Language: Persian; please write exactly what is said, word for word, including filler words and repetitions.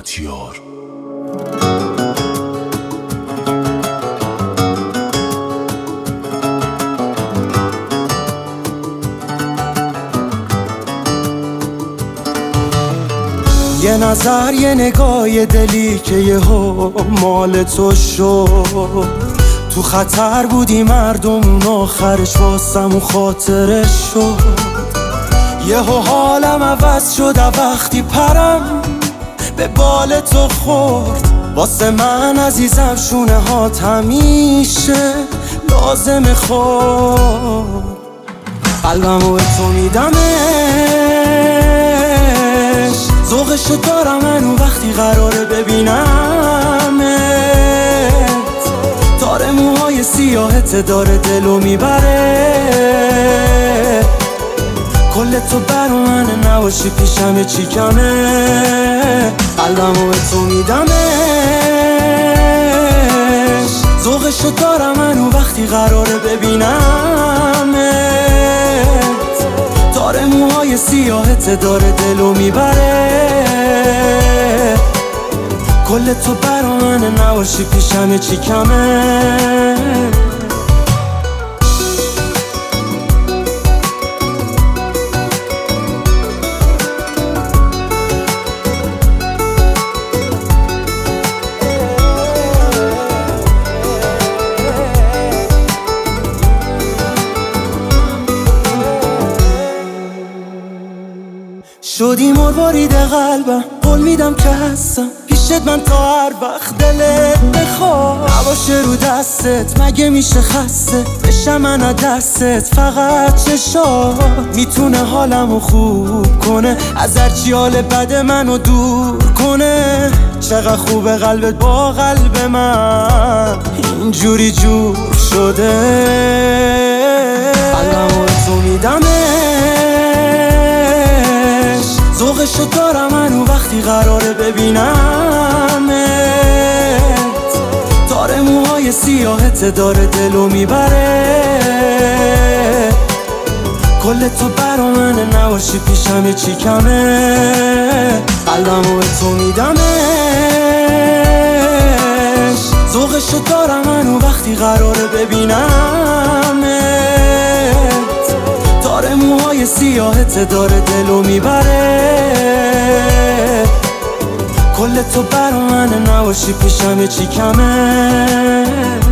دولتیار. یه نظر یه نگاه یه دلی که یهو مال تو شد، تو خطر بودی مردمون آخرش واسمون خاطرش شد. یهو حالم عوض شد وقتی پرم به بال تو خورد. واسه من عزیزم شونه هات همیشه لازم خورد. قلبمو به تو میدمش، ذوقشو دارم منو وقتی قراره ببینمت. داره موهای سیاهت داره دلو میبره، کل تو برا منه نباشی پیشمه چی کمه. قلبمو به تو میدمش، ذوقشو دارم منو وقتی قراره ببینمت. داره موهای سیاهت داره دلو میبره، کل تو برا منه نباشی پیشمه چی کمه. شدی مروارید قلبم، قول میدم که هستم پیشت من تا هر وقت دلت بخواد. نباشه رو دستت مگه میشه خسته بشم من از دستت. فقط چشات میتونه حالمو خوب کنه، از هرچی حال بد منو دور کنه. چقدر خوبه قلبت با قلب من اینجوری جور شده. قلبمو به تو میدمش، ذوقشو دارم منو وقتی قراره ببینمت. داره موهای سیاهت داره دلو میبره، کل تو برا منه نباشی پیشمه چی کمه. قلبمو به تو میدمش، ذوقشو دارم منو وقتی قراره ببینمت. داره موهای سیاهت داره دلو میبره، کل تو برا منه نباشی پیشمه چی کمه.